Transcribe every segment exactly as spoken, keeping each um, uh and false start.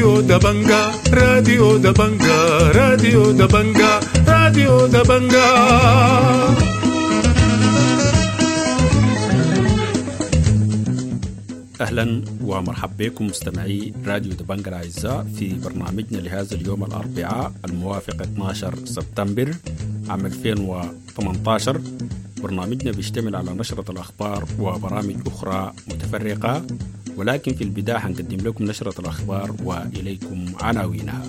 راديو دبنجا راديو دبنجا راديو دبنجا راديو دبنجا. أهلا ومرحبا بكم مستمعي راديو دبنجا الأعزاء في برنامجنا لهذا اليوم الأربعاء الموافق اثني عشر سبتمبر عام ألفين وثمانية عشر. برنامجنا بيشتمل على نشرة الأخبار وبرامج أخرى متفرقة، ولكن في البداية هنقدم لكم نشرة الأخبار وإليكم عناوينها.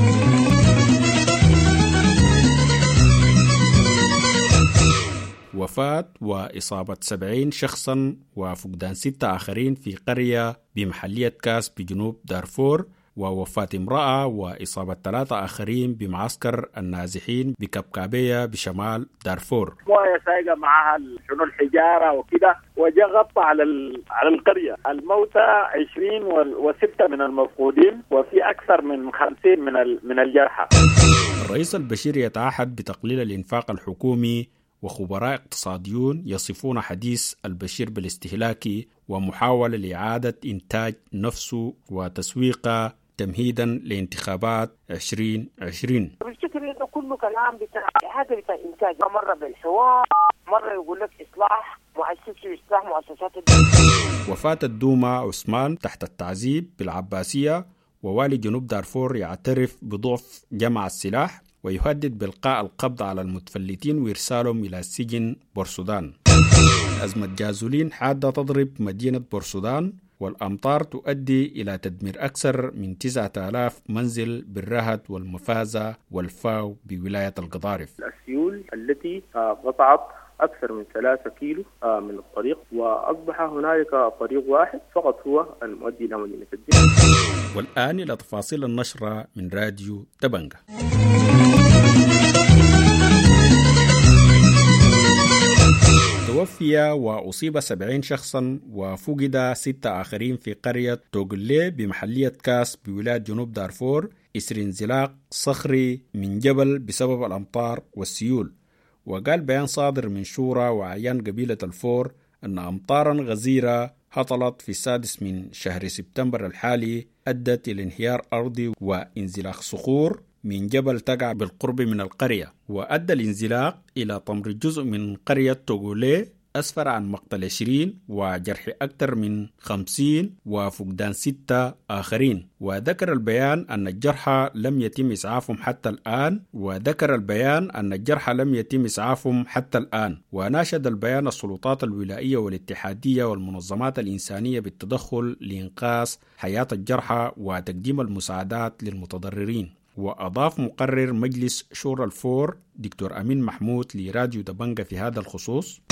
وفاة وإصابة سبعين شخصا وفقدان ستة آخرين في قرية بمحلية كاس بجنوب دارفور، ووفاة امرأة وإصابة ثلاثة آخرين بمعسكر النازحين بكبكابية بشمال دارفور. موية سايقة معها شنو الحجارة وكده، وجاء غطى على على القرية. الموتى عشرين وستة من المفقودين، وفي أكثر من خمسين من من الجرحى. الرئيس البشير يتعهد بتقليل الإنفاق الحكومي، وخبراء اقتصاديون يصفون حديث البشير بالاستهلاكي ومحاولة لإعادة إنتاج نفسه وتسويقه تمهيدا لانتخابات عشرين عشرين. بالفكر إنه كله كلام بتاع إعادة بتاع إنتاج، مرة بالحوار، مرة يقول لك إصلاح مؤسسي إصلاح مؤسسات الدولة. وفاة الدومة عثمان تحت التعذيب بالعباسية، ووالي جنوب دارفور يعترف بضعف جمع السلاح ويهدد بإلقاء القبض على المتفلتين وإرسالهم إلى سجن بورسودان. أزمة جازولين حادة تضرب مدينة بورسودان، والأمطار تؤدي إلى تدمير أكثر من تسعة آلاف منزل بالرهد والمفازة والفاو بولاية القضارف. السيول التي قطعت أكثر من ثلاثة كيلو من الطريق، وأصبح هنالك طريق واحد فقط هو المؤدي إلى مدينة الدين. والآن إلى تفاصيل النشرة من راديو دبنجا. توفي وأصيب سبعين شخصا وفقد ستة آخرين في قرية توغلي بمحلية كاس بولاية جنوب دارفور إثر انزلاق صخري من جبل بسبب الأمطار والسيول. وقال بيان صادر من شورى وعيان قبيلة الفور أن أمطارا غزيرة هطلت في السادس من شهر سبتمبر الحالي أدت إلى انهيار أرضي وانزلاق صخور من جبل تقع بالقرب من القرية، وأدى الانزلاق إلى طمر جزء من قرية توغولي أسفر عن مقتل عشرين وجرح أكثر من خمسين وفقدان ستة آخرين. وذكر البيان أن الجرحى لم يتم إسعافهم حتى الآن وذكر البيان أن الجرحى لم يتم إسعافهم حتى الآن وناشد البيان السلطات الولائية والاتحادية والمنظمات الإنسانية بالتدخل لإنقاذ حياة الجرحى وتقديم المساعدات للمتضررين. وأضاف مقرر مجلس شورى الفور دكتور أمين محمود لراديو دبنجا في هذا الخصوص: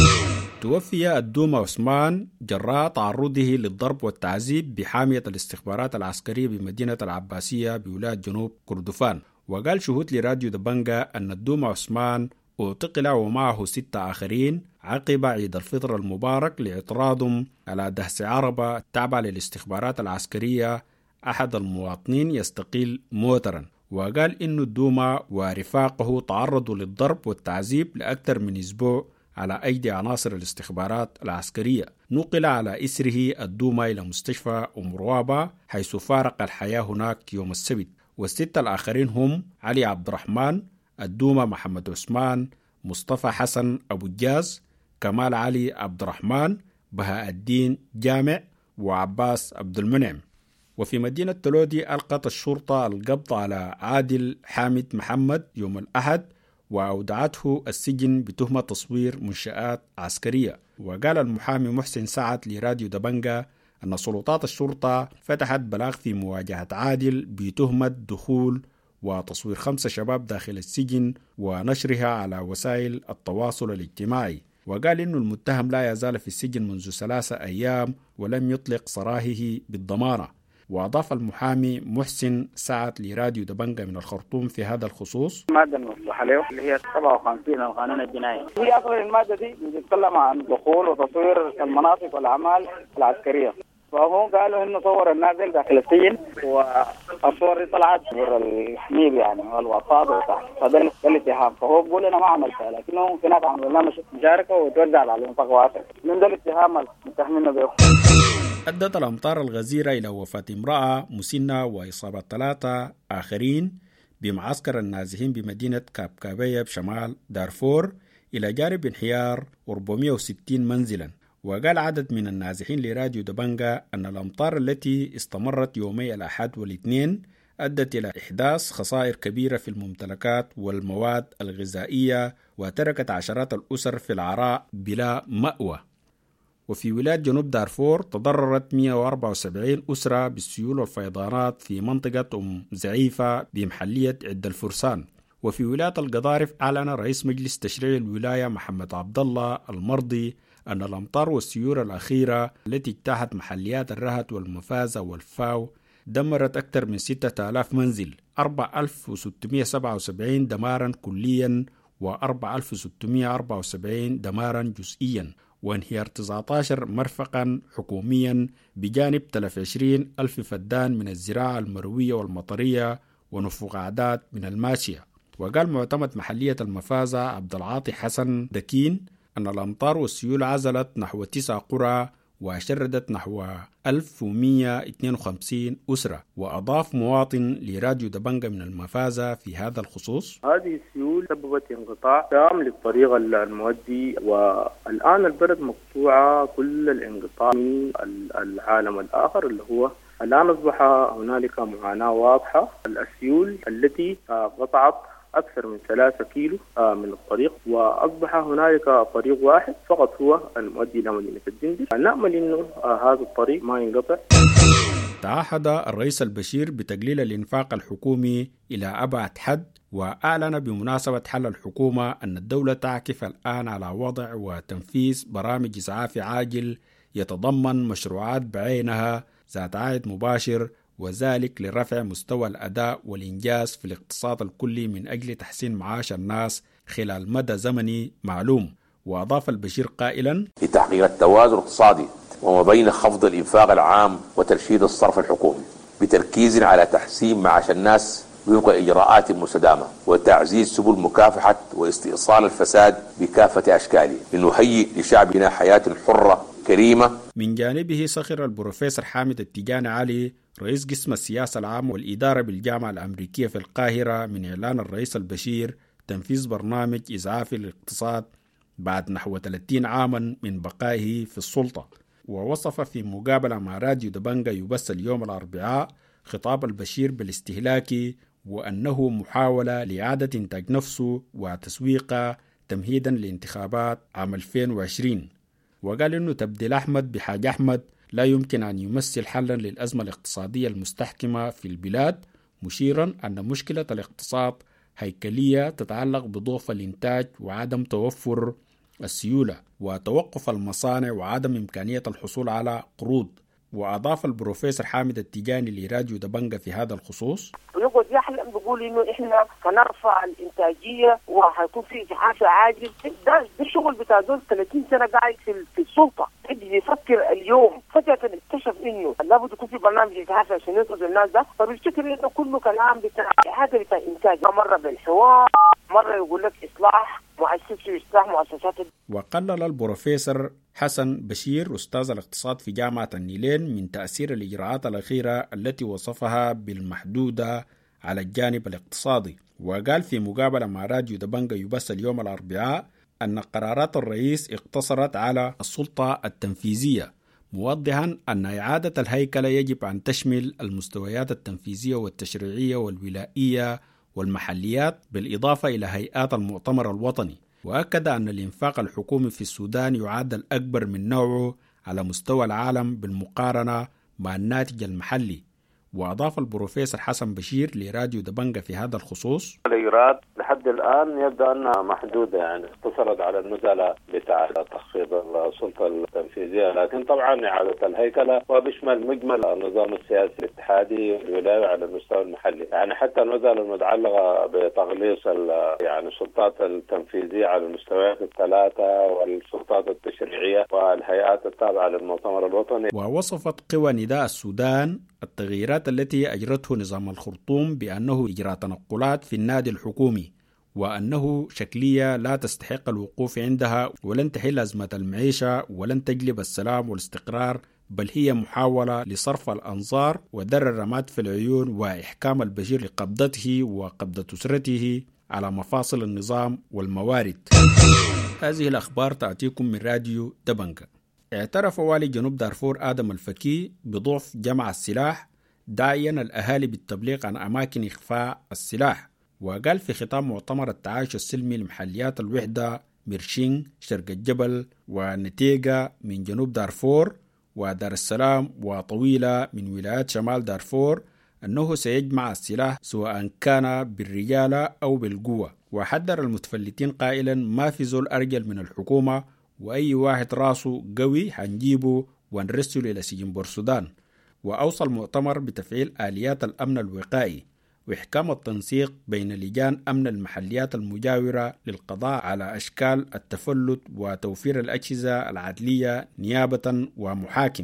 توفي الدومة عثمان جراء تعرضه للضرب والتعذيب بحامية الاستخبارات العسكرية بمدينة العباسية بولاية جنوب كردفان. وقال شهود لراديو دبنجا أن الدومة عثمان اعتقل ومعه ستة آخرين عقب عيد الفطر المبارك لاعتراضهم على دهس عربة تابعة للاستخبارات العسكرية أحد المواطنين يستقيل موترا. وقال إن الدومة ورفاقه تعرضوا للضرب والتعذيب لأكثر من أسبوع على أيدي عناصر الاستخبارات العسكرية. نقل على إسره الدومة إلى مستشفى أم روابة حيث فارق الحياة هناك يوم السبت. والستة الآخرين هم علي عبد الرحمن، الدومة محمد عثمان، مصطفى حسن أبو الجاز، كمال علي عبد الرحمن، بهاء الدين جامع، وعباس عبد المنعم. وفي مدينة تلودي ألقت الشرطة القبض على عادل حامد محمد يوم الأحد وأودعته السجن بتهمة تصوير منشآت عسكرية. وقال المحامي محسن سعد لراديو دبنجا أن سلطات الشرطة فتحت بلاغ في مواجهة عادل بتهمة دخول وتصوير خمسة شباب داخل السجن ونشرها على وسائل التواصل الاجتماعي. وقال إنه المتهم لا يزال في السجن منذ ثلاثة أيام ولم يطلق سراحه بالضمانة. وأضاف المحامي محسن سعد لراديو دبنجا من الخرطوم في هذا الخصوص: المادة المفتوحة عليه اللي هي سبعة وخمسين القانون الجنائي، هي أصلا المادة دي بتتكلم عن دخول وتصوير المناطق والأعمال العسكرية. فهم قالوا إنه صور النازل داخل السجن، والصور دي طلعت صور الحميد يعني والوصاد وتحت، فده الاتهام. فهو بيقول أنا ما عملتها، لكنه في ناس عملوا لنا مشاركة وتوزع على الانفاق واسع. من ده الاتهام المتهمين به. أدت الأمطار الغزيرة إلى وفاة امرأة مسنة وإصابة ثلاثة آخرين بمعسكر النازحين بمدينة كابكابية بشمال دارفور، إلى جانب انحيار أربعمائة وستين منزلا. وقال عدد من النازحين لراديو دبنجا أن الأمطار التي استمرت يومي الأحد والاثنين أدت إلى إحداث خسائر كبيرة في الممتلكات والمواد الغذائية، وتركت عشرات الأسر في العراء بلا مأوى. وفي ولاية جنوب دارفور تضررت مئة وأربعة وسبعين أسرة بالسيول والفيضانات في منطقة أم زعيفة بمحلية عد الفرسان. وفي ولاية القضارف أعلن رئيس مجلس تشريع الولاية محمد عبد الله المرضي أن الأمطار والسيول الأخيرة التي اجتاحت محليات الرهت والمفازة والفاو دمرت أكثر من ستة آلاف منزل، أربعة آلاف وستمائة وسبعة وسبعين دمارا كليا و4 آلاف وستمائة وأربعة وسبعين دمارا جزئيا، وانهيار تسعة عشر مرفقا حكوميا بجانب ثلاثة وعشرين ألف فدان من الزراعة المروية والمطرية ونفوق أعداد من الماشية. وقال معتمد محلية المفازة عبد العاطي حسن دكين أن الأمطار والسيول عزلت نحو تسع قرى وشردت نحو ألف ومئة واثنين وخمسين أسرة. وأضاف مواطن لراديو دبنجا من المفازة في هذا الخصوص: هذه السيول سببت انقطاع تام للطريق المؤدي، والآن البلد مقطوعة كل الانقطاع من العالم الآخر اللي هو الآن أصبح هنالك معاناة واضحة. السيول التي قطعت أكثر من ثلاثة كيلو من الطريق، وأصبح هنالك طريق واحد فقط هو المؤدي إلى مدينة الدندش. نأمل أنه هذا الطريق ما ينقطع. تعهد الرئيس البشير بتقليل الإنفاق الحكومي إلى أبعد حد، وأعلن بمناسبة حل الحكومة أن الدولة تعكف الآن على وضع وتنفيذ برامج إسعاف عاجل يتضمن مشروعات بعينها ذات عائد مباشر، وذلك لرفع مستوى الأداء والإنجاز في الاقتصاد الكلي من أجل تحسين معاش الناس خلال مدى زمني معلوم. وأضاف البشير قائلا: لتحقيق التوازن الاقتصادي وما بين خفض الإنفاق العام وترشيد الصرف الحكومي بتركيز على تحسين معاش الناس وفق إجراءات مستدامة وتعزيز سبل مكافحة واستئصال الفساد بكافة أشكاله لنهيئ لشعبنا حياة حرة كريمة. من جانبه سخر البروفيسور حامد التجاني علي رئيس قسم السياسة العامة والإدارة بالجامعة الأمريكية في القاهرة من إعلان الرئيس البشير تنفيذ برنامج إسعافي للاقتصاد بعد نحو ثلاثين عاما من بقائه في السلطة. ووصف في مقابلة مع راديو دبنجا يبث اليوم الأربعاء خطاب البشير بالاستهلاكي، وأنه محاولة لإعادة إنتاج نفسه وتسويقه تمهيدا لانتخابات عام ألفين وعشرين. وقال إنه تبديل أحمد بحاج أحمد لا يمكن أن يمثل حلا للأزمة الاقتصادية المستحكمة في البلاد، مشيرا أن مشكلة الاقتصاد هيكلية تتعلق بضعف الإنتاج وعدم توفر السيولة وتوقف المصانع وعدم إمكانية الحصول على قروض. وأضاف البروفيسور حامد التجاني لراديو دبنجا في هذا الخصوص: ويقعد يحلم بيقول انه احنا هنرفع الانتاجيه وهيكون في ازعاف عاجل. ده الشغل بتاع دول ثلاثين سنه قاعد في في السلطه، يجي يفكر اليوم فجاه اكتشف انه لابد يكون في برنامج ازعاف عشان ينقذ الناس ده، فبيفتكر انه كله كلام بتاع اعاده بتاع انتاج، مره بالحوار مره يقول لك اصلاح مؤسسي اصلاح مؤسسات. وقلل البروفيسور حسن بشير أستاذ الاقتصاد في جامعة النيلين من تأثير الإجراءات الأخيرة التي وصفها بالمحدودة على الجانب الاقتصادي. وقال في مقابلة مع راديو دبنجا يبث اليوم الأربعاء أن قرارات الرئيس اقتصرت على السلطة التنفيذية، موضحا أن إعادة الهيكلة يجب أن تشمل المستويات التنفيذية والتشريعية والولائية والمحليات بالإضافة إلى هيئات المؤتمر الوطني. وأكد أن الإنفاق الحكومي في السودان يعد الأكبر من نوعه على مستوى العالم بالمقارنة مع الناتج المحلي. وأضاف البروفيسور حسن بشير لراديو دبنجا في هذا الخصوص: الإيراد لحد الآن يبدو أنها محدودة، يعني اقتصرت على النزلة بتاع تخفيض السلطة التنفيذية، لكن طبعا إعادة الهيكلة وبشمل مجمل النظام السياسي الاتحادي والولاية على المستوى المحلي، يعني حتى النزلة المتعلقة بتغليص يعني السلطات التنفيذية على المستويات الثلاثة والسلطات التشريعية والهيئات التابعة للمؤتمر الوطني. ووصفت قوى نداء السودان التغييرات التي أجرته نظام الخرطوم بأنه إجراء تنقلات في النادي الحكومي، وأنه شكلية لا تستحق الوقوف عندها ولن تحل أزمة المعيشة ولن تجلب السلام والاستقرار بل هي محاولة لصرف الأنظار ودر الرماد في العيون وإحكام البشير لقبضته وقبضة أسرته على مفاصل النظام والموارد. هذه الأخبار تأتيكم من راديو دبنجة. اعترف والي جنوب دارفور آدم الفكي بضعف جمع السلاح، داعيا الأهالي بالتبليغ عن أماكن إخفاء السلاح. وقال في خطاب مؤتمر التعايش السلمي لمحليات الوحدة ميرشين شرق الجبل ونتيجة من جنوب دارفور ودار السلام وطويلة من ولايات شمال دارفور أنه سيجمع السلاح سواء كان بالرجالة أو بالقوة، وحذر المتفلتين قائلا ما في زول أرجل من الحكومة، وأي واحد راسه قوي حنجيبه ونرسله إلى سجن بورسودان. وأوصى المؤتمر بتفعيل آليات الأمن الوقائي وإحكام التنسيق بين لجان أمن المحليات المجاورة للقضاء على أشكال التفلت وتوفير الأجهزة العدلية نيابة ومحاكم.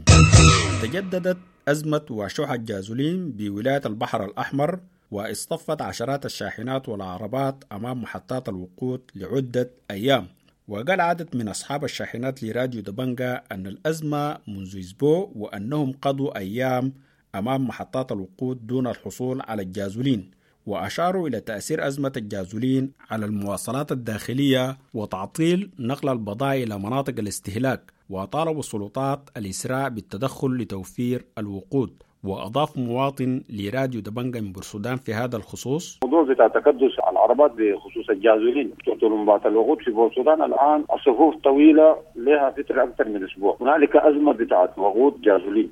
تجددت أزمة وشح الجازولين بولاية البحر الأحمر، واصطفت عشرات الشاحنات والعربات أمام محطات الوقود لعدة أيام. وقال عدد من أصحاب الشاحنات لراديو دبنجة أن الأزمة منذ أسبوع وأنهم قضوا أيام أمام محطات الوقود دون الحصول على الجازولين، وأشاروا إلى تأثير أزمة الجازولين على المواصلات الداخلية وتعطيل نقل البضائع إلى مناطق الاستهلاك، وطالبوا السلطات الإسراع بالتدخل لتوفير الوقود. وأضاف مواطن لراديو دبنجة من بورسودان في هذا الخصوص: موضوع بتاع تكدس على العربات بخصوص الجازولين طلبات الوقود في بورسودان الآن الصفوف طويلة لها فترة أكثر من أسبوع. هنالك أزمة بتاعت وقود جازولين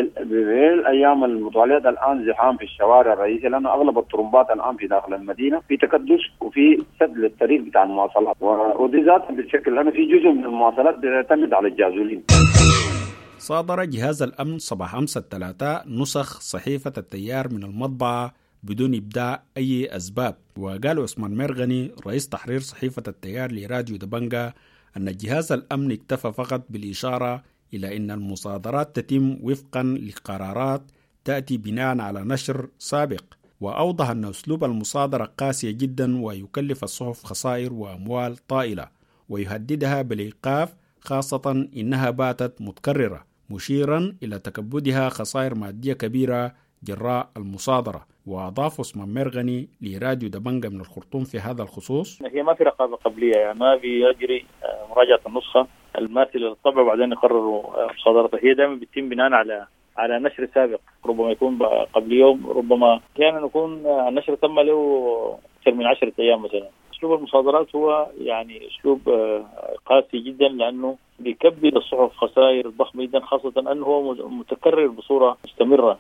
بالأيام المتوالية. الآن زحام في الشوارع الرئيسية لأن أغلب الطرمبات الآن في داخل المدينة في تكدس وفي سد للطريق بتاع المواصلات، ودي ذاتها بتشكل لأن في جزء من المواصلات بتعتمد على الجازولين. صادر جهاز الأمن صباح أمس الثلاثاء نسخ صحيفة التيار من المطبعة بدون إبداء أي أسباب. وقال عثمان مرغني رئيس تحرير صحيفة التيار لراديو دبنجة أن جهاز الأمن اكتفى فقط بالإشارة إلى أن المصادرات تتم وفقا لقرارات تأتي بناء على نشر سابق، وأوضح أن أسلوب المصادرة قاسية جدا ويكلف الصحف خسائر وأموال طائلة ويهددها بالإيقاف، خاصة إنها باتت متكررة، مشيرا إلى تكبدها خسائر مادية كبيرة جراء المصادرة. وأضاف عثمان مرغني لراديو دبنجة من الخرطوم في هذا الخصوص: هي ما في رقابة قبلية، يعني ما بيجري مراجعة النسخة الماثلة للطبع وبعدين يقرروا مصادرتها. هي دائما بتتم بناء على على نشر سابق، ربما يكون قبل يوم، ربما أحيانا يكون النشر تم له أكثر من عشرة أيام مثلا. أسلوب المصادرات هو يعني أسلوب قاسي جدا لأنه بيكبد الصحف خسائر ضخمة جدا، خاصة أنه هو متكرر بصورة مستمرة.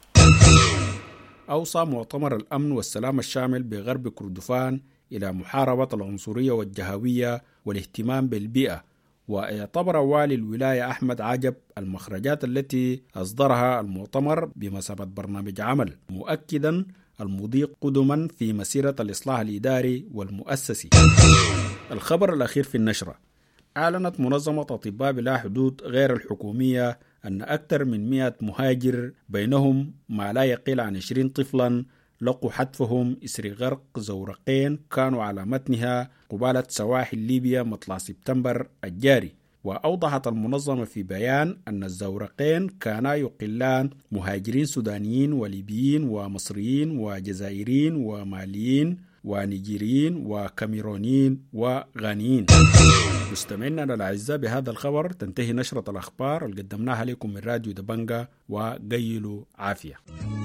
أوصى مؤتمر الأمن والسلام الشامل بغرب كردفان إلى محاربة العنصرية والجهوية والاهتمام بالبيئة. واعتبر والي الولاية أحمد عجب المخرجات التي أصدرها المؤتمر بمثابة برنامج عمل، مؤكدا المضي قدما في مسيرة الإصلاح الإداري والمؤسسي. الخبر الأخير في النشرة: أعلنت منظمة أطباء بلا حدود غير الحكومية أن أكثر من مئة مهاجر بينهم ما لا يقل عن عشرين طفلا لقوا حتفهم إثر غرق زورقين كانوا على متنها قبالة سواحل ليبيا مطلع سبتمبر الجاري. وأوضحت المنظمة في بيان أن الزورقين كانا يقلان مهاجرين سودانيين وليبيين ومصريين وجزائريين وماليين ونيجيريين وكاميرونيين وغانيين. مستمعينا الأعزاء، بهذا الخبر تنتهي نشرة الأخبار اللي قدمناها لكم من راديو دبنجة، وقيلوا عافية.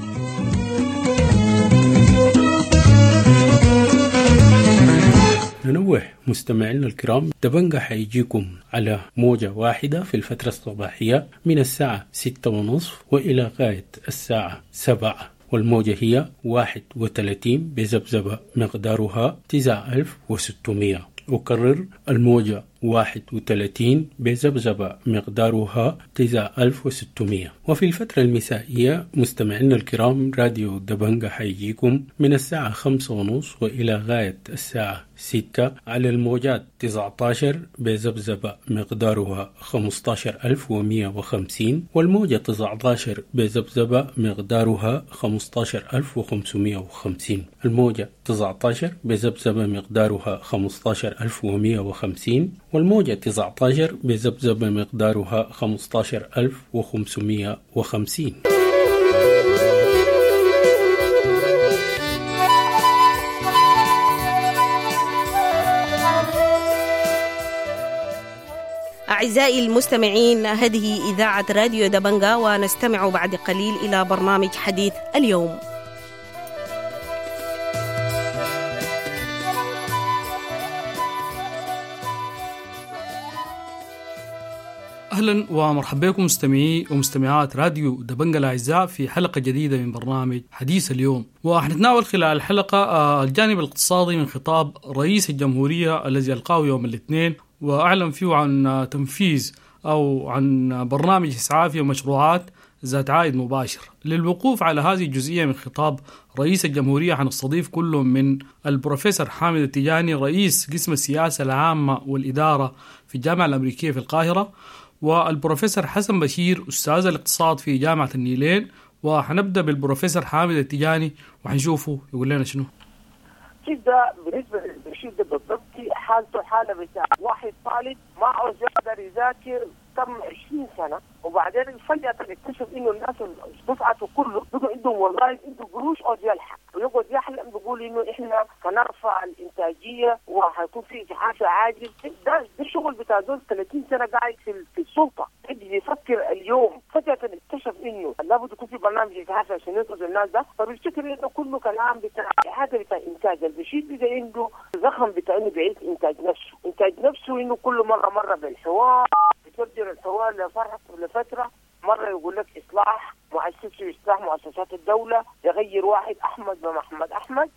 ننوه مستمعينا الكرام، دبنجة حيجيكم على موجة واحدة في الفترة الصباحية من الساعة ستة ونصف وإلى غاية الساعة سبعة، والموجة هي واحد وثلاثين بزبزبة مقدارها تسعة آلاف وستمائة. أكرر، الموجة واحد وثلاثين بزبزبة مقدارها تسعة آلاف وستمائة. وفي الفترة المسائية مستمعينا الكرام، راديو دبنجة حيجيكم من الساعة خمسة ونصف وإلى غاية الساعة ستة على الموجات تسعة عشر بذبذبة مقدارها خمسة عشر ألف ومئة وخمسين والموجة تسعة عشر بذبذبة مقدارها خمسة عشر ألف وخمسمئة وخمسين. الموجة تسعة عشر بذبذبة مقدارها خمسة عشر ألف ومئة وخمسين والموجة تسعة عشر بذبذبة مقدارها خمسة عشر ألف وخمسمئة وخمسين. أعزائي المستمعين، هذه إذاعة راديو دبنجا، ونستمع بعد قليل إلى برنامج حديث اليوم. أهلا ومرحبا بكم مستمعي ومستمعات راديو دبنجا الأعزاء في حلقة جديدة من برنامج حديث اليوم. وحنتناول خلال الحلقة الجانب الاقتصادي من خطاب رئيس الجمهورية الذي ألقاه يوم الاثنين، وأعلن فيه عن تنفيذ أو عن برنامج إسعافي ومشروعات ذات عائد مباشر. للوقوف على هذه الجزئية من خطاب رئيس الجمهورية حنستضيف كل من البروفيسور حامد التجاني رئيس قسم السياسة العامة والإدارة في الجامعة الأمريكية في القاهرة، والبروفيسور حسن بشير أستاذ الاقتصاد في جامعة النيلين. وحنبدأ بالبروفيسور حامد التجاني وحنشوفه يقول لنا شنو. كده بالنسبة للبشير ده بالضبط حالته حالة بتاع واحد طالب ما عاوز يقدر يذاكر تم عشرين سنة، وبعدين فجأة اكتشف انه الناس دفعته كله بقوا عندهم والله عنده قروش او يلحق ويقعد يحلم بيقول انه احنا سنرفع الانتاجية وهيكون في ازدحام عاجل. ده ده الشغل بتاع دول ثلاثين سنة قاعد في, في السلطة، يجي يفكر اليوم فجأة اكتشف انه لابد يكون في برنامج ازدحام عشان ينقذ الناس ده، فبيفتكر انه كله كلام بتاع حاجة بتاع انتاج. البشير بيجي عنده زخم بتاع انه بيعيد انتاج نفسه، انتاج نفسه انه كل مرة مرة بالحوار بتبدل الحوار لفرح لفترة، مرة يقول لك إصلاح مؤسسي إصلاح مؤسسات الدولة، يغير واحد أحمد بمحمد أحمد،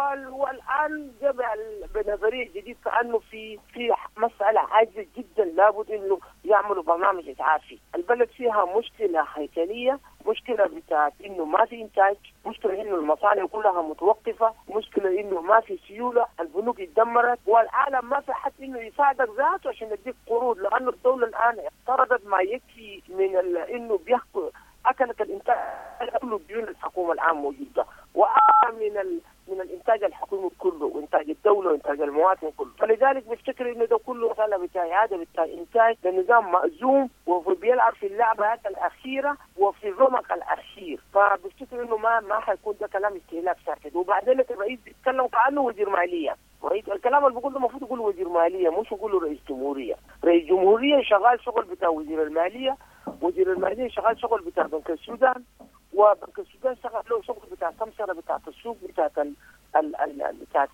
والآن جاب بنظرية جديد كأنه في في مسألة عاجزة جدا لابد إنه يعملوا برنامج إسعافي. البلد فيها مشكلة هيكلية، مشكلة بتاعت إنه ما في إنتاج، مشكلة إنه المصانع كلها متوقفة، مشكلة إنه ما في سيولة، البنوك اتدمرت، والعالم ما في حد إنه يساعدك ذاته عشان يديك قروض، لأنه الدولة الآن افترضت ما يكفي من إنه بيحكوا أكلت الإنتاج كله ديون الحكومة الآن موجودة، وأعلى من ال من الإنتاج الحكومي كله وإنتاج الدولة وإنتاج المواطن كله. فلذلك بفتكر إنه ده كله مسألة بتاع هذا بتاع إنتاج لنظام مأزوم وبيلعب في اللعبة هذه الأخيرة وفي الرمق الأخير، فبفتكر إنه ما ما حيكون ده كلام استهلاك ساكت. وبعدين الرئيس بيتكلم كأنه وزير مالية، رئيس الكلام اللي بقول ده المفروض يقول وزير مالية مش يقول رئيس جمهورية. رئيس جمهورية شغال شغل بتاع وزير المالية، وزير المالية شغال شغل بتاع بنك السودان، وبنك السودان شغال له شغل بتاع سمسرة بتاع السوق بتاع ال ال ال بتاع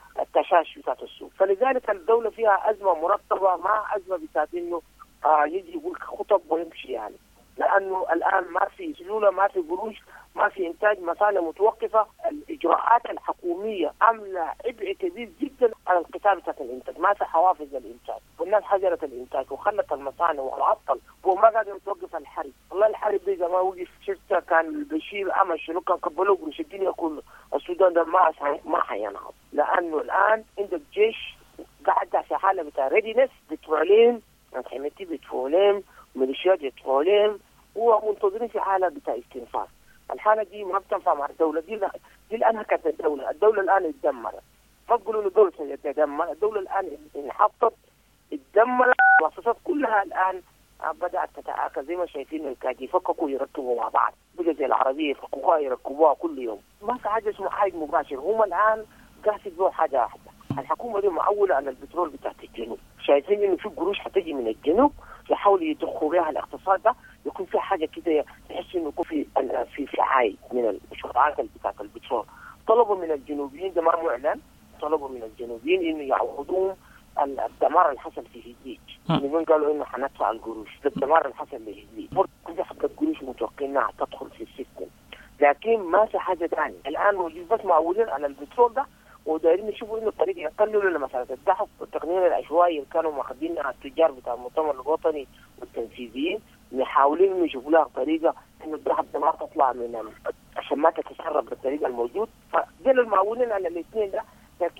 التشاش بتاع السوق. فلذلك الدولة فيها أزمة مرتبة مع أزمة بتاع إنه آه يجي يقول خطب ويمشي يعني، لأنه الآن ما في سيولة، ما في قروش، ما في إنتاج، مصانع متوقفة، الإجراءات الحكومية عاملة عبء كبير جدا على القطاع بتاع الإنتاج، ما في حوافز الإنتاج، والناس حجرت الإنتاج وخلت المصانع والعطل وما قادر يتوقف الحرب. والله الحرب دي ما وقف شرطة كان البشير أمل شنو كان قبلوه قروش الدنيا كله، السودان ده ما ما حينهض، لأنه الآن عندك جيش قاعد في حالة بتاع ريدينس، بترولين حميتي بترولين ميليشيات بترولين ومنتظرين في حالة بتاع استنفاذ. الحالة دي ما بتنفع مع الدولة دي، لا دي الآن كانت الدولة، الدولة الآن اتدمرت، ما تقولوا إنه الدولة تتدمر، الدولة الآن انحطت اتدمرت، المؤسسات كلها الآن بدأت تتعاكس زي ما شايفين الكاد يفككوا يركبوا مع بعض، بقى زي العربية يفككوها يركبوها كل يوم، ما في حاجة اسمه عائد مباشر. هم الآن قاعد يبيعوا حاجة واحدة، الحكومة دي معولة على البترول بتاعت الجنوب، شايفين إنه في قروش حتجي من الجنوب يحاولوا يدخلوا بها الاقتصاد ده، يكون في حاجة كده تحس إنه يكون في في في عائد من المشروعات بتاعت البترول. طلبوا من الجنوبيين، ده ما معلن، طلبوا من الجنوبيين إنه يعوضون الدمار اللي حصل في هدليج، من قالوا إنه حندفع القروش، الدمار اللي حصل في هدليج، كل حبة قروش متوقعين إنها تدخل في السيستم، لكن ما في حاجة ثانية. الآن موجود بس معولين على البترول ده، ودايرين يشوفوا إنه الطريقة يقللوا لمسألة الدحف والتقنين العشوائي اللي كانوا ماخذينها التجار بتاع المؤتمر الوطني والتنفيذيين، محاولين إنه يشوفوا لها طريقة إنه الدحف ده ما تطلع من عشان ما تتسرب بالطريقة الموجود، فدول المعولين على الاثنين ده. لكن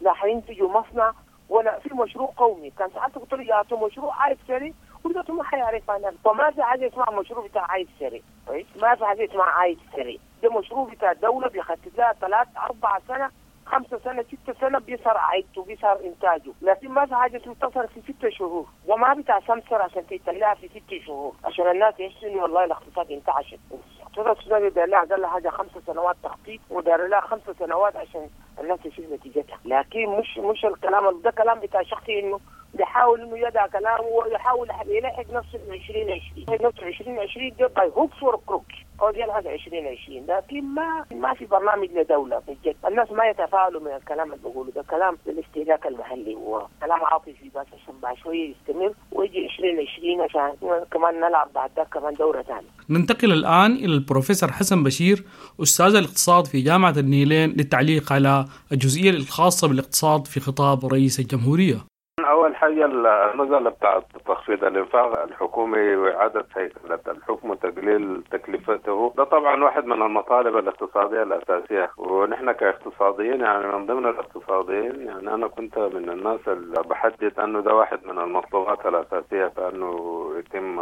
لا حينتجوا مصنع ولا في مشروع قومي. كان ساعات قلت له يعطوا مشروع عايز سري وقلت ما حيعرف انا. فما في حاجه اسمها مشروع بتاع عايز سري، كويس؟ ما في حاجه اسمها عايز سري. ده مشروع بتاع الدوله بيخطط لها ثلاث اربع سنه خمسة سنة ستة سنة بيصير عيدته بيصير إنتاجه، لكن ما في حاجة تنتصر في ستة شهور. وما بتاع سمسر عشان تتلاها في ستة شهور عشان الناس يحسنوا والله الاقتصاد انتعشت. الاقتصاد السوداني دار لها قال لها حاجة خمسة سنوات تخطيط ودار لها خمسة سنوات عشان الناس تشوف نتيجتها. لكن مش مش الكلام ده كلام بتاع شخصي إنه بيحاول إنه يدع كلامه ويحاول يلحق نفسه ب عشرين عشرين نفسه عشرين عشرين ده باي هوك فور كروك أو دي هذا عشرين عشرين. لكن ما ما في برنامج لدولة بجد. الناس ما يتفاعلوا من الكلام اللي بقوله ده كلام للاستهلاك المحلي وكلام عاطفي بس عشان بعد شوية يستمر ويجي عشرين عشرين عشان كمان نلعب بعد ده كمان دورة ثانية. ننتقل الآن إلى البروفيسور حسن بشير أستاذ الاقتصاد في جامعة النيلين للتعليق على الجزئية الخاصة بالاقتصاد في خطاب رئيس الجمهورية. أول حاجة المسألة بتاعت تخفيض الإنفاق الحكومي وإعادة هيكلة الحكم وتقليل تكلفته، ده طبعا واحد من المطالب الاقتصادية الأساسية. ونحن كاقتصاديين يعني من ضمن الاقتصاديين يعني أنا كنت من الناس اللي بحدد أنه ده واحد من المطلوبات الأساسية فأنه يتم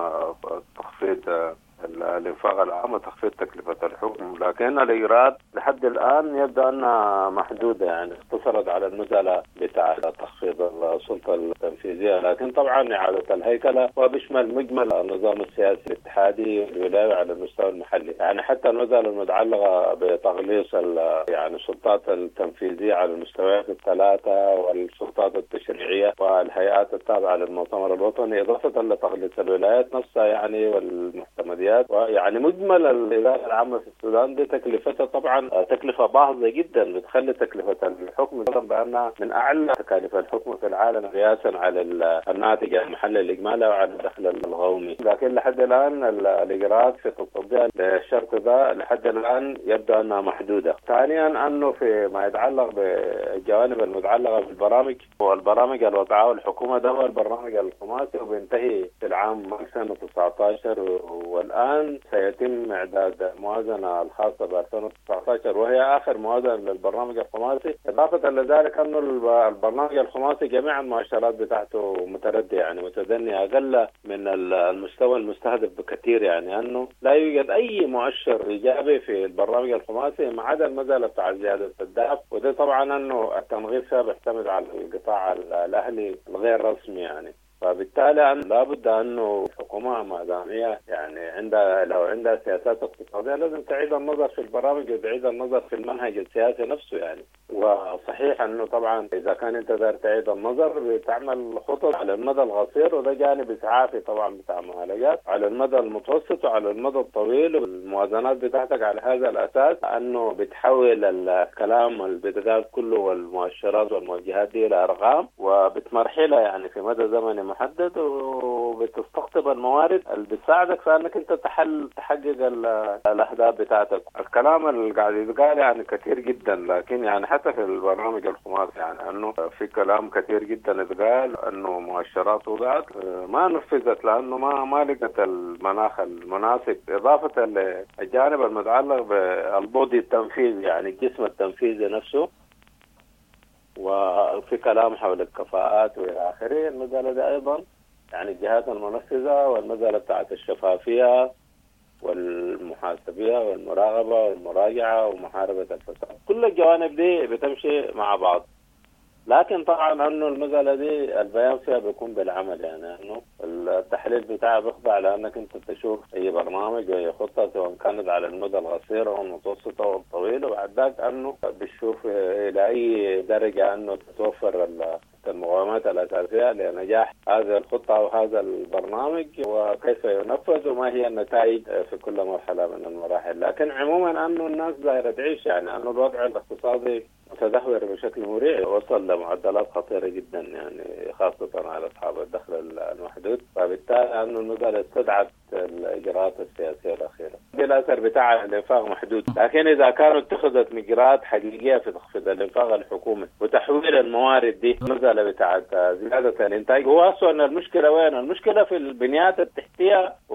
تخفيض الإنفاق العام وتخفيض تكلفة الحكم. لكن الإجراءات لحد الآن يبدو أنها محدودة، يعني اقتصرت على المسألة بتاع تخفيض السلطة التنفيذية. لكن طبعا إعادة الهيكلة وبشمل مجمل النظام السياسي الاتحادي والولاية على المستوى المحلي، يعني حتى المسألة المتعلقة بتغليص يعني السلطات التنفيذية على المستويات الثلاثة والسلطات التشريعية والهيئات التابعة للمؤتمر الوطني، إضافة لتغليص الولايات نفسها يعني والمحتمديات. يعني مجمل الإدارة العامة في السودان دي تكلفتها طبعا تكلفة باهظة جدا، بتخلي تكلفة الحكم بأنها من أعلى تكاليف الحكم في العالم قياسا على الناتج المحلي الإجمالي وعلى الدخل القومي. لكن لحد الآن الإجراءات في تطبيق الشرط ده لحد الآن يبدو أنها محدودة. ثانيا أنه في ما يتعلق بالجوانب المتعلقة بالبرامج والبرامج الوضعها الحكومة، ده هو البرنامج الخماسي وبينتهي في العام ألفين وتسعة عشر والآن الآن سيتم إعداد الموازنة الخاصة ب ألفين وتسعة عشر وهي آخر موازنة للبرنامج الخماسي. إضافة لذلك أنه البرنامج الخماسي جميع المؤشرات بتاعته متردية يعني متدنية أقل من المستوى المستهدف بكثير، يعني أنه لا يوجد أي مؤشر إيجابي في البرنامج الخماسي ما عدا المسألة بتاع زيادة الدعم، وده طبعا أنه التنغيص فيها بيعتمد على القطاع الأهلي الغير رسمي يعني. فبالتالي أن لابد أنه الحكومة ما دام هي يعني عندها لو عندها سياسات اقتصادية لازم تعيد النظر في البرامج وتعيد النظر في المنهج السياسي نفسه يعني. وصحيح أنه طبعا إذا كان أنت دار تعيد النظر بتعمل خطط على المدى القصير وده جانب إسعافي طبعا بتاع معالجات، على المدى المتوسط وعلى المدى الطويل، والموازنات بتاعتك على هذا الأساس أنه بتحول الكلام والبدايات كله والمؤشرات والموجهات دي إلى أرقام وبتمرحلها يعني في مدى زمني محدد، وبتستقطب الموارد اللي بتساعدك في انك انت تحل تحقق الاهداف بتاعتك. الكلام اللي قاعد يتقال يعني كثير جدا، لكن يعني حتى في البرنامج الخماسي يعني انه في كلام كثير جدا اتقال انه مؤشرات وضعت ما نفذت لانه ما ما لقت المناخ المناسب، اضافه للجانب المتعلق بالبودي التنفيذي يعني الجسم التنفيذي نفسه، وفي كلام حول الكفاءات والى اخره. المسألة دي ايضا يعني الجهات المنفذة والمسألة بتاعت الشفافية والمحاسبية والمراقبة والمراجعة ومحاربة الفساد، كل الجوانب دي بتمشي مع بعض. لكن طبعا انه المسألة دي البيان فيها بيكون بالعمل، يعني انه التحليل بتاعها بيخضع لانك انت تشوف اي برنامج واي خطة سواء كانت على المدى القصير او المتوسط او الطويل، وبعد ذاك انه بتشوف الى اي درجة انه تتوفر المقومات الاساسية لنجاح هذه الخطة او هذا البرنامج وكيف ينفذ وما هي النتائج في كل مرحلة من المراحل. لكن عموما انه الناس دايرة تعيش يعني انه الوضع الاقتصادي متدهور بشكل مريع، وصل لمعدلات خطيرة جدا يعني خاصة على أصحاب الدخل المحدود. فبالتالي أنه المسألة استدعت الإجراءات السياسية الأخيرة. الأثر بتاع الإنفاق محدود، لكن إذا كانت اتخذت إجراءات حقيقية في تخفيض الإنفاق الحكومي وتحويل الموارد دي المسألة بتاعت زيادة الإنتاج، هو أصلا المشكلة وين؟ المشكلة في البنيات التحتية وفي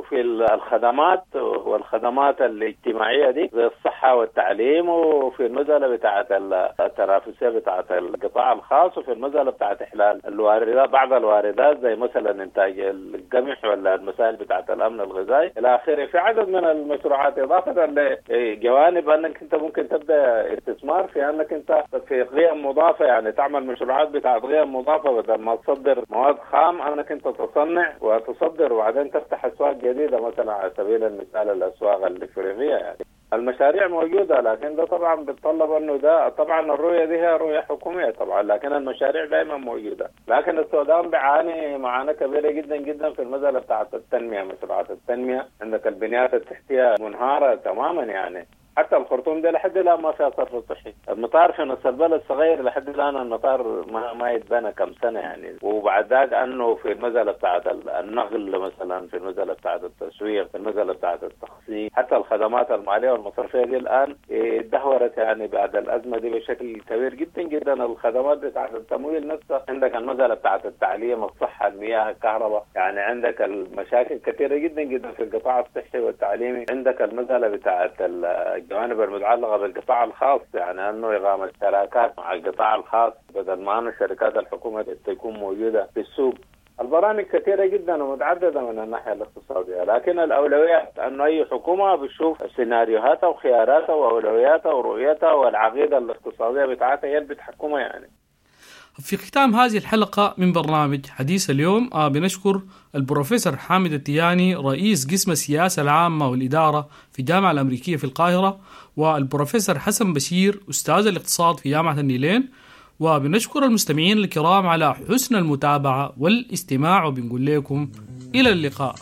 وفي الخدمات والخدمات الاجتماعية دي زي الصحة والتعليم، وفي المسألة بتاعة التنافسية بتاعة القطاع الخاص، وفي المسألة بتاعة إحلال الواردات بعض الواردات زي مثلا إنتاج القمح ولا المسائل بتاعة الأمن الغذائي إلى آخره. في عدد من المشروعات إضافة لجوانب أنك أنت ممكن تبدأ استثمار في أنك أنت في قيم مضافة، يعني تعمل مشروعات بتاعة قيم مضافة بدل ما تصدر مواد خام، أنك أنت تصنع وتصدر وبعدين تفتح أسواق جديدة مثلا على سبيل المثال الأسواق الإفريقية. يعني المشاريع موجودة، لكن ده طبعا بتطلب أنه ده طبعا الرؤية دي هي رؤية حكومية طبعا، لكن المشاريع دائما موجودة. لكن السودان بيعاني معاناة كبيرة جدا جدا في المسألة بتاعة التنمية، مشروعات التنمية عندك البنيات التحتية منهارة تماما. يعني حتى الخرطوم ده لحد الآن ما فيها صرف صحي. المطار في نص البلد صغير لحد الآن، المطار ما ما يتبنى كم سنة يعني. وبعد ذاك أنه في المسألة بتاعة النقل مثلا، في المسألة بتاعة التسويق، في المسألة بتاعة التخصيص، حتى الخدمات المالية والمصرفية دي الآن اتدهورت يعني بعد الأزمة دي بشكل كبير جدا جدا. الخدمات بتاعة التمويل نفسها، عندك المسألة بتاعة التعليم، الصحة، المياه، الكهرباء، يعني عندك المشاكل كثيرة جدا جدا في القطاع الصحي والتعليمي. عندك المسألة بتاعة الجوانب المتعلقة بالقطاع الخاص، يعني أنه إقامة شراكات مع القطاع الخاص بدل ما أن الشركات الحكومية تكون موجودة في السوق. البرامج كثيرة جدا ومتعددة من الناحية الاقتصادية، لكن الأولويات أنه أي حكومة بتشوف سيناريوهاتها وخياراتها وأولوياتها ورؤيتها والعقيدة الاقتصادية بتاعتها هي اللي بتحكمها. يعني في ختام هذه الحلقة من برنامج حديث اليوم آه بنشكر البروفيسور حامد التياني رئيس قسم السياسة العامة والإدارة في الجامعة الأمريكية في القاهرة، والبروفيسور حسن بشير أستاذ الاقتصاد في جامعة النيلين. وبنشكر المستمعين الكرام على حسن المتابعة والاستماع، وبنقول لكم إلى اللقاء.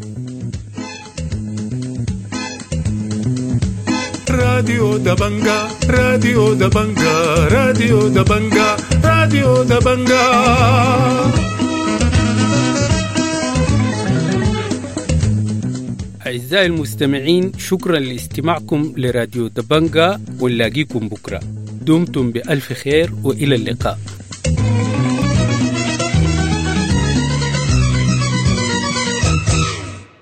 راديو دبنجا راديو دبنجا راديو دبنجا راديو دبنجا. أعزائي المستمعين، شكرا لاستماعكم لراديو دبنجا، ونلاقيكم بكرة. دمتم بألف خير وإلى اللقاء.